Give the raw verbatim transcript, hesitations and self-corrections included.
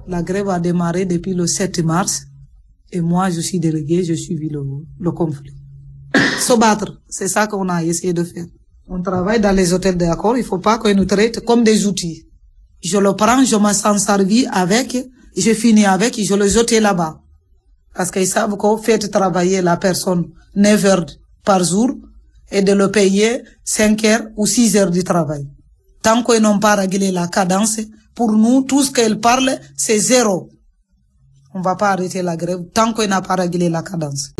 La grève a démarré depuis le sept mars et moi je suis délégué, je suivi le, le conflit. Se battre, c'est ça qu'on a essayé de faire. On travaille dans les hôtels d'accord, il faut pas qu'on nous traite comme des outils. Je le prends, je me sens servi avec, je finis avec, je le jette là-bas. Parce qu'ils savent qu'on fait travailler la personne neuf heures par jour et de le payer cinq heures ou six heures de travail. Tant qu'ils n'ont pas réglé la cadence, pour nous, tout ce qu'ils parlent, c'est zéro. On va pas arrêter la grève tant qu'on n'a pas réglé la cadence.